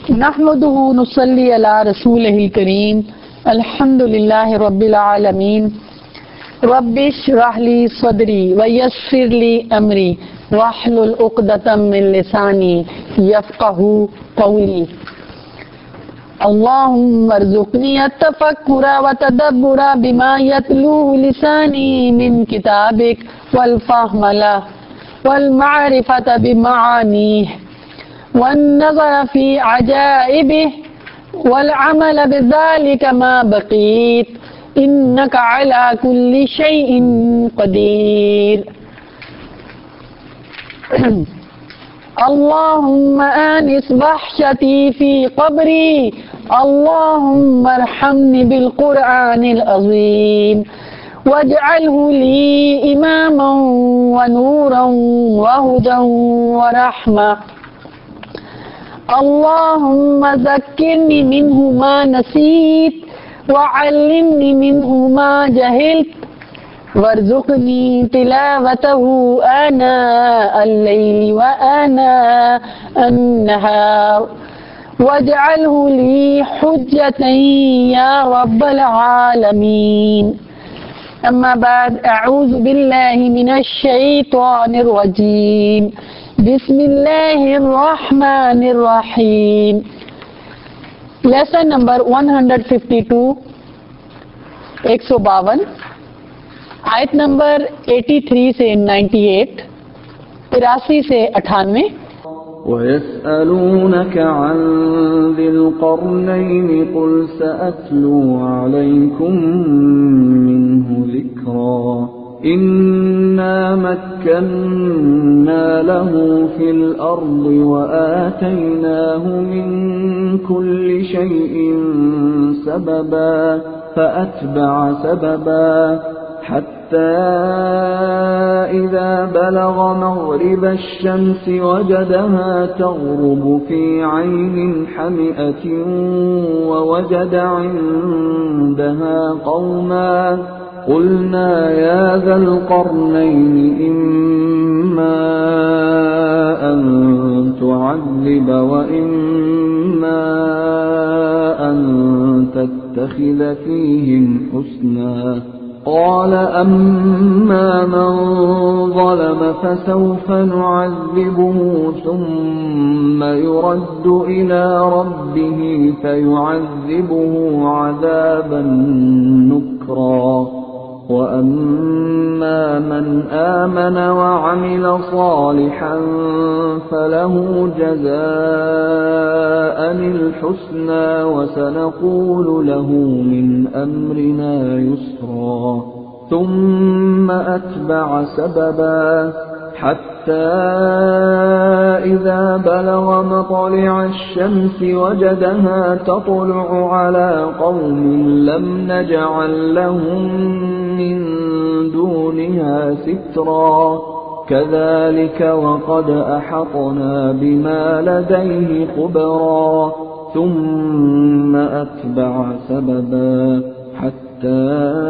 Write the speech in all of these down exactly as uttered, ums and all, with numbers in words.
नहमदुहु नुसल्ली अला रसूलिहिल करीम अल्हम्दुलिल्लाहि रब्बिल आलमीन रब्बिश रहली सदरी वयस्सिरली अमरी वहलुल उक़दतम मिन लिसानी यफ़क़हू क़ौली। अल्लाहुम्मा अर्ज़ुक़नी अत-तफ़क्कुरा व तदब्बुरा बिमा यतलूहु लिसानी मिन किताबिक वल फ़हमा लहु वल मअरिफ़ता बिमआनीह वन्नज़र फ़ी अजाइबिहि वल अमल बिज़ालिका मा बक़ीत इन्नका अला कुल्लि शैइन क़दीर। अल्लाहुम्मा आनिस वहशती फ़ी क़ब्री अल्लाहुम्मा अर्हमनी बिल क़ुरआनिल अज़ीम वजअलहु ली इमामन व नूरन व हुदन व रहमा। अल्लाहुम्मा ज़क्किरनी मिन्हु मा नसीत व अल्लिमनी मिन्हु मा जहिलत वर्ज़ुक़नी तिलावतहु आना अल-लैलि व आना अन-नहार वजअलहु ली हुज्जतन या रब्बल आलमीन। अम्मा बाद अऊज़ु बिल्लाहि मिनश शैतानिर रजीम बिस्मिल्लाहिर रहमानिर रहीम। लेसन नंबर एक सौ बावन एक सौ बावन आयत नंबर तिरासी से अट्ठानवे तिरासी से अट्ठानवे। वयस्अलूनक अन ज़िल क़रनैनि क़ुल सअत्लू अलैकुम मिन्हु ज़िक्रा इन्ना मक्कन्ना लहु फ़िल अर्दि व आतैनाहु मिन कुल्लि शैइन सबबा फ़अत्बअ सबबा हत्ता इज़ा बलग मग़रिब अश-शम्स वजदहा तग़रुबु फ़ी ऐनिन हमिअतिन व वजद इंदहा क़ौमा क़ुलना या ज़ल क़रनैन इम्मा अन तुअज़्ज़िब व इम्मा अन तत्तख़िज़ फ़ीहिम हुस्ना क़ाल अम्मा मन ज़लम फसौफ़ नुअज़्ज़िबुहु थुम्मा युरद्दु इला रब्बिहि फ़युअज़्ज़िबुहु अज़ाबन नुक्रा व अम्मा मन आमन व अमिल सालिहन फलहु जज़ाअनिल हुस्ना व सनक़ूलु लहु मिन अम्रिना युस्रा थुम्मा अत्बअ सबबा हत्ता इज़ा बलग मत्लिअ अश-शम्स वजदहा तत्लुअु अला क़ौमिन लम नजअल लहुम मिन दूनिहा सित्रा कज़ालिक वक़द अहतना बिमा लदयहि ख़ुबरा थुम्मा अत्बअ सबबा हत्ता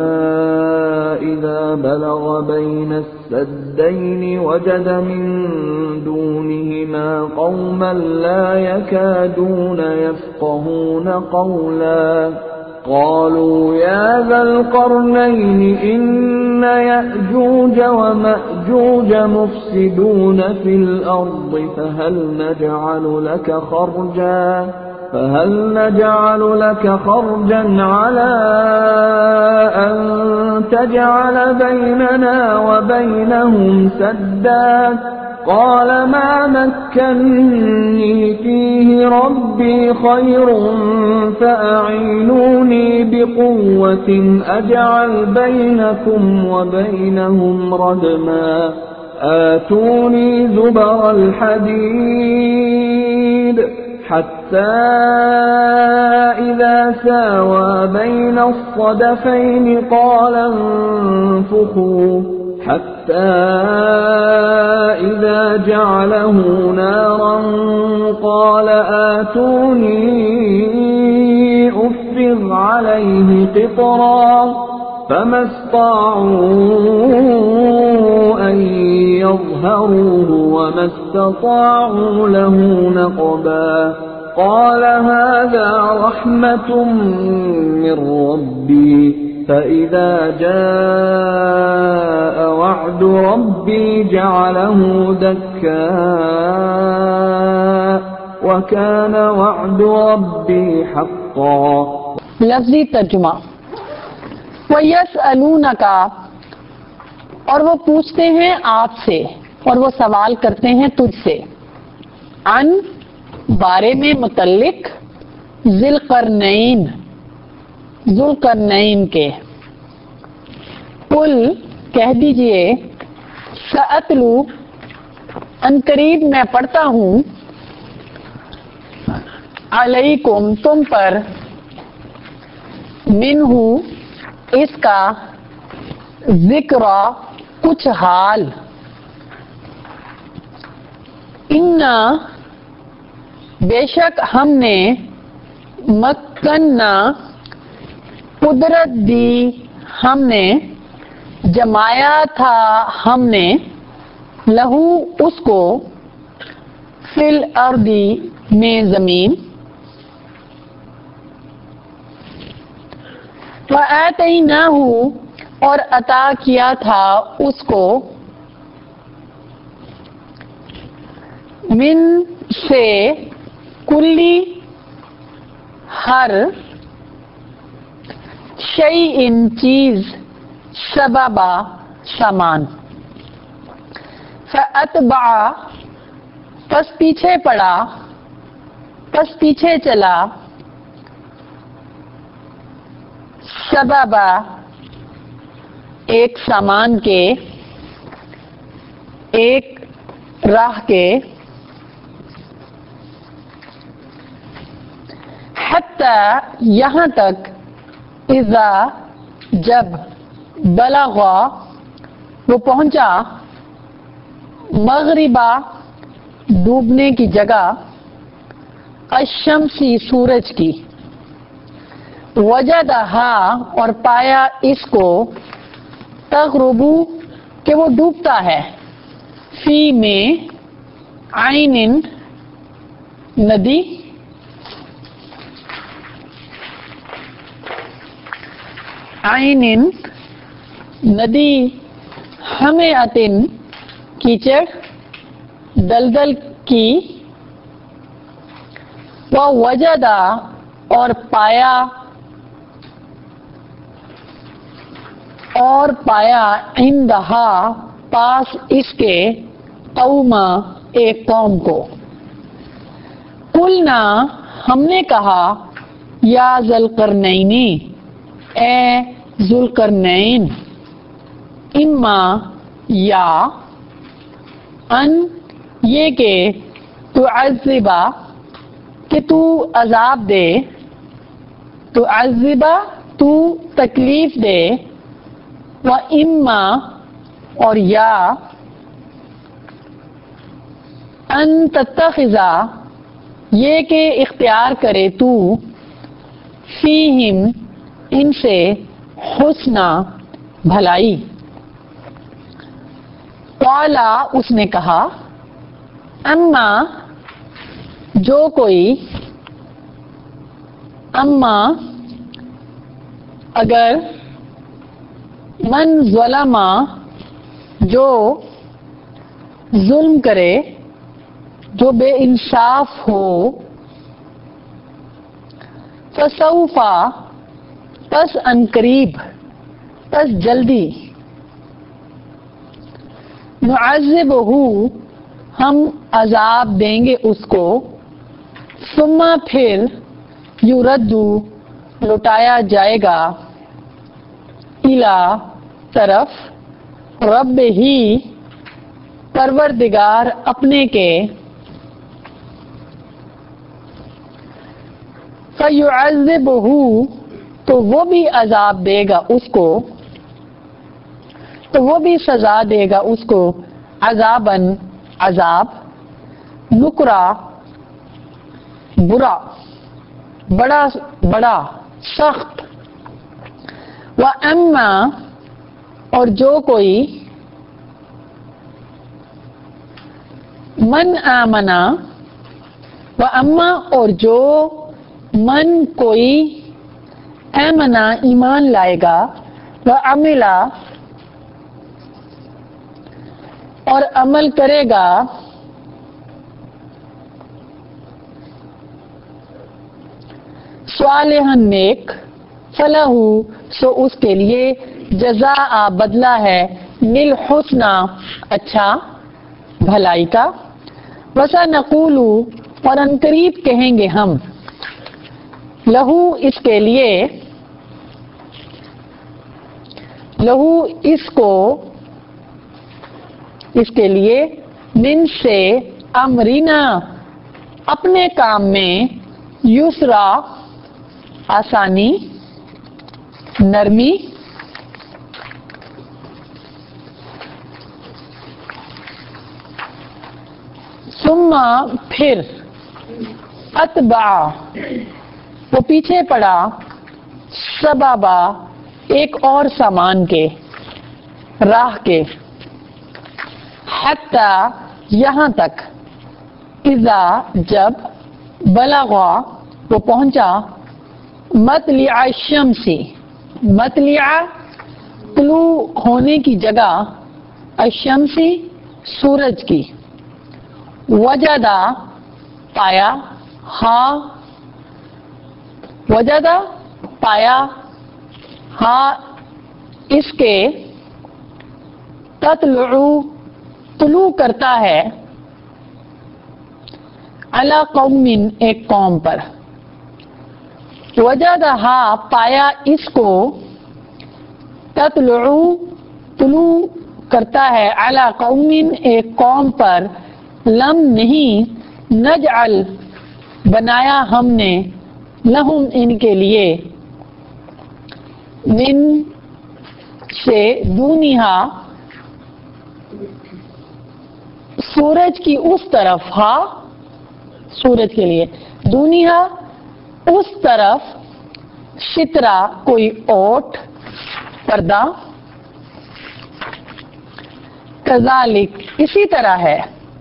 इज़ा बलग बैन السدين وجد من دونهما قوما لا يكادون يفقهون قولا قالوا يا ذا القرنين إن يأجوج ومأجوج مفسدون في الأرض فهل نجعل لك خرجا فهل نجعل لك خرجا على أن تجعل بيننا وبينهم سدا قال ما مكنني فيه ربي خير فأعينوني بقوة أجعل بينكم وبينهم ردما آتوني زبر الحديد حتى إذا ساوى بين الصدفين قال انفخوا حتى إذا جعله نارا قال آتوني أفرغ عليه قطرا فما استطاعوا أن يظهروه وما استطاعوا له نقبا قال هذا رحمة من ربي فإذا جاء وعد ربي جعله دكا وكان وعد ربي حقا. لفظی ترجمہ. وَيَسْأَلُونَكَ، اور وہ پوچھتے ہیں آپ سے اور وہ سوال کرتے ہیں تجھ سے، عن، بارے میں، متعلق، ذی القرنین، ذو القرنین کے. قل، کہہ دیجئے، سأتلو، ان قریب میں پڑھتا ہوں، علیکم، تم پر، منہ، اس کا، ذکر، کچھ حال، انا، بے شک ہم نے، مکننا، قدرت دی، ہم نے، جمایا تھا ہم نے، لہو، اس کو، فی الارض، میں زمین، وآتیناہ، اور عطا کیا تھا اس کو، من، سے، کلی، ہر، شیء، چیز، سببا، سامان، فأتبع، پس پیچھے پڑا، پس پیچھے چلا، سببا، ایک سامان کے، ایک راہ کے، حتی، یہاں تک، اذا، جب، بلغا، وہ پہنچا، مغربا، ڈوبنے کی جگہ، الشمسی، سورج کی، وجدہا، اور پایا اس کو، تغربو، کہ وہ ڈوبتا ہے، فی، میں، عین، ندی، عین، ندی، حمیۃ، کیچڑ، دلدل کی، ووجدا، اور پایا، اور پایا، عندہا، پاس اس کے، قوما، ایک قوم کو. قلنا، ہم نے کہا، یا ذی القرنین، اے ذو القرنین، اما، یا، ان، یہ کہ، تعذبا، کہ تو عذاب دے، تعذبا، تو تکلیف دے، و اما، اور یا، ان تتخذا، یہ کہ اختیار کرے تو، فیہم، ان سے، حسنا، بھلائی. قالا، اس نے کہا، اما، جو کوئی، اما، اگر، من ظلم، جو ظلم کرے، جو بے انصاف ہو، فسوف، پس ان قریب، پس جلدی، نعذبہ، ہم عذاب دیں گے اس کو، ثم، پھر، یرد، لوٹایا جائے گا، الی، طرف، رب ہی، پروردگار اپنے کے، فیعذبہ، تو وہ بھی عذاب دے گا اس کو، تو وہ بھی سزا دے گا اس کو، عذاباً، عذاب، نکرا، برا، بڑا بڑا، سخت، وَأَمَّا اور جو کوئی من آمنا وَأَمَّا اور جو من کوئی آمنا ایمان لائے گا وَعَمِلَ اور عمل کرے گا صالحًا نیک فلہ سو اس کے لیے جزاء بدلہ ہے للحسنى اچھا بھلائی کا وسنقول اور ان قریب کہیں گے ہم لہو اس کے لیے لہو اس کو اس کے لیے من سے امرینا اپنے کام میں یسرا آسانی نرمی ثم پھر اتبع وہ پیچھے پڑا سبابا ایک اور سامان کے راہ کے حتی یہاں تک اذا جب بلغا وہ پہنچا مطلع الشمسی مطلع طلوع ہونے کی جگہ الشمسی سورج کی وجدہ پایا ہاں وجدہ پایا ہاں اس کے تطلع طلوع کرتا ہے علی قوم ایک قوم پر وجدہا پایا اس کو تطلع طلوع کرتا ہے علی قوم ایک قوم پر لم نہیں نجعل بنایا ہم نے لہم ان کے لیے من سے دونہا سورج کی اس طرف ہاں سورج کے لیے دونہا اس طرف سترہ کوئی اوٹ پردہ کذالک اسی طرح ہے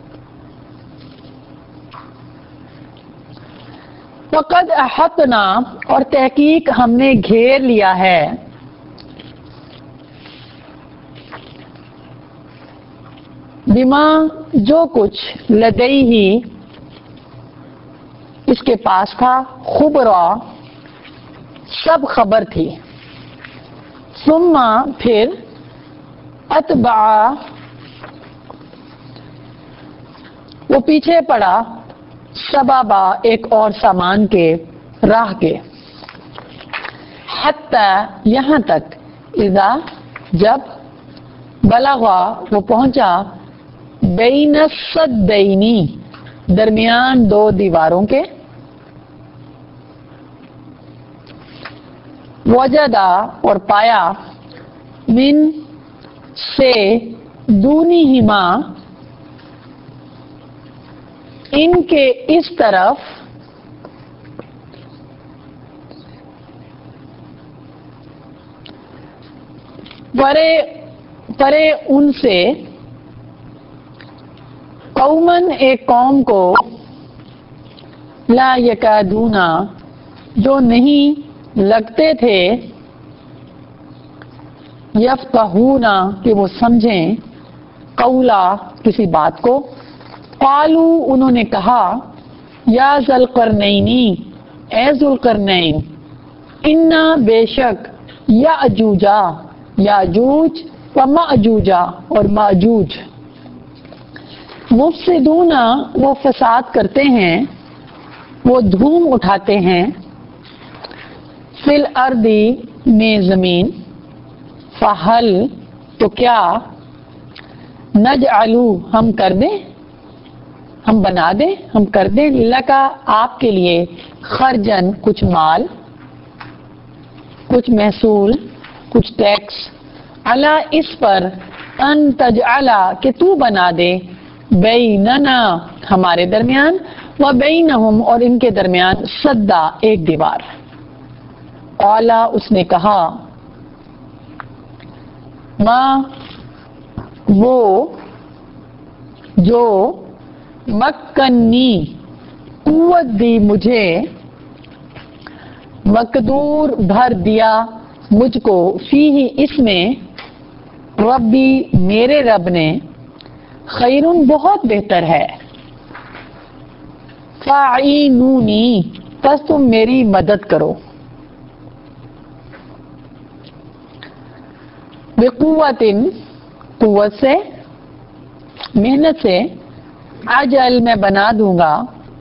وقد احطنا اور تحقیق ہم نے گھیر لیا ہے بما جو کچھ لدئی ہی اس کے پاس تھا خبرا سب خبر تھی ثم پھر اتبع وہ پیچھے پڑا سبابا ایک اور سامان کے راہ کے حتی یہاں تک اذا جب بلغا وہ پہنچا بین السدینی درمیان دو دیواروں کے وجدہ اور پایا من سے دونہما ان کے اس طرف پرے پرے ان سے قومن ایک قوم کو لا یکادونا جو نہیں لگتے تھے یفقہونا کہ وہ سمجھیں قولا کسی بات کو قالو انہوں نے کہا یا ذوالقرنینی اے ذوالقرنین انا بے شک یاجوجا یاجوج و ماجوجا اور ماجوج مفسدون وہ فساد کرتے ہیں وہ دھوم اٹھاتے ہیں فی الارض میں زمین فہل تو کیا نجعلو ہم کر دیں ہم بنا دیں ہم کر دیں لکا آپ کے لیے خرجن کچھ مال کچھ محصول کچھ ٹیکس علا اس پر ان تجعلا کہ تو بنا دے بیننا ہمارے درمیان و بینہم اور ان کے درمیان صدا ایک دیوار قالا اس نے کہا ماں وہ جو مکنی قوت دی مجھے، مقدور بھر دیا مجھ کو، فیہ اس میں، ربی میرے رب نے، خیرن بہت بہتر ہے، فاعینونی پس تم میری مدد کرو، بقوت قوت سے، محنت سے، اجل میں بنا دوں گا،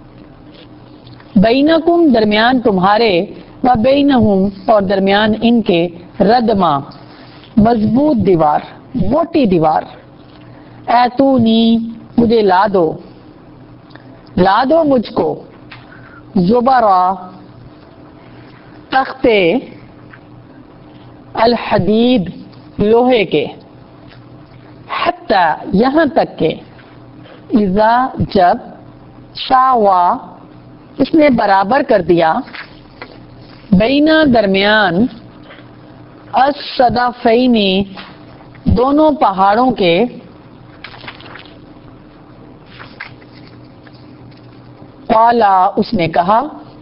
بینکم درمیان تمہارے، و بینہم اور درمیان ان کے، ردما مضبوط دیوار، موٹی دیوار، ایتونی مجھے لا دو، لا دو مجھ کو، زبرا تختے، الحدید لوہے کے، حتی یہاں تک کہ، اذا جب، ساوا اس نے برابر کر دیا، بینا درمیان، الصدفینی دونوں پہاڑوں کے، قالا اس نے کہا،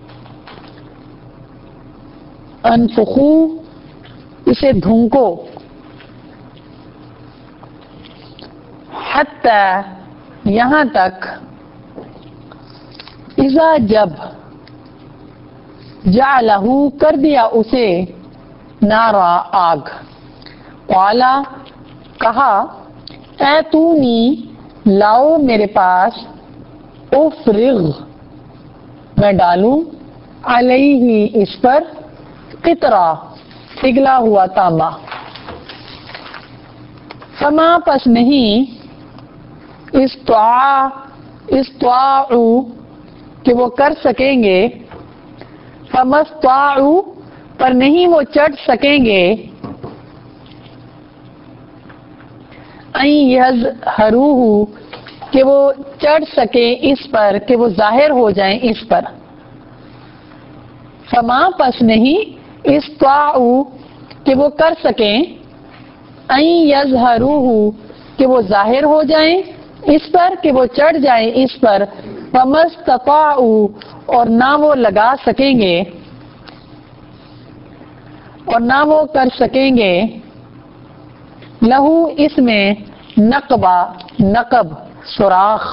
انفخو اسے دھونکو، حتی یہاں تک، اذا جب، جعلہ کر دیا اسے، نارا آگ، قالا کہا، ایتونی لاؤ میرے پاس، افرغ میں ڈالوں، علیہ اس پر، قطرہ پگھلا ہوا تانبا، فما پس نہیں، استطاع استطاعوا کہ وہ کر سکیں گے، فما استطاعوا پر نہیں وہ چڑھ سکیں گے، ان یظہروہ کہ وہ چڑھ سکیں اس پر، کہ وہ ظاہر ہو جائیں اس پر، فما پس نہیں، استطاعوا کہ وہ کر سکیں، ان یظہروہ کہ وہ ظاہر ہو جائیں اس پر، کہ وہ چڑھ جائیں اس پر، فما استطاعوا اور نہ وہ لگا سکیں گے، اور نہ وہ کر سکیں گے، لہو اس میں، نقبہ نقب سوراخ،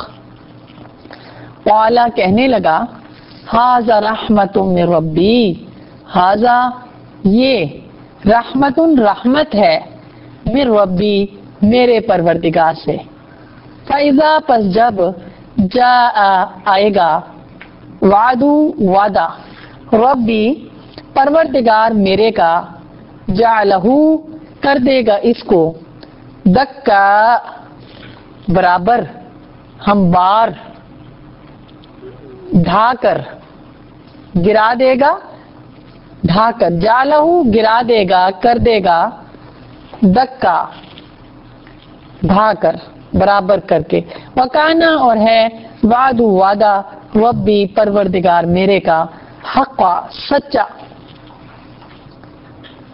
قالا کہنے لگا، ھذا رحمت من ربی، ھذا یہ، رحمت رحمت ہے، من ربی میرے پروردگار سے، فاذا پس جب، جاء آئے گا، وعدو وعدہ، ربی پروردگار میرے کا، جعلہ کر دے گا اس کو، دکا برابر، ہموار، ڈھا کر، گرا دے گا، ڈھا کر، جعلہ گرا دے گا، کر دے گا، دکا ڈھا کر، برابر کر کے، وکانا اور ہے، وعد وعدہ، ربی پروردگار میرے کا، حقا سچا،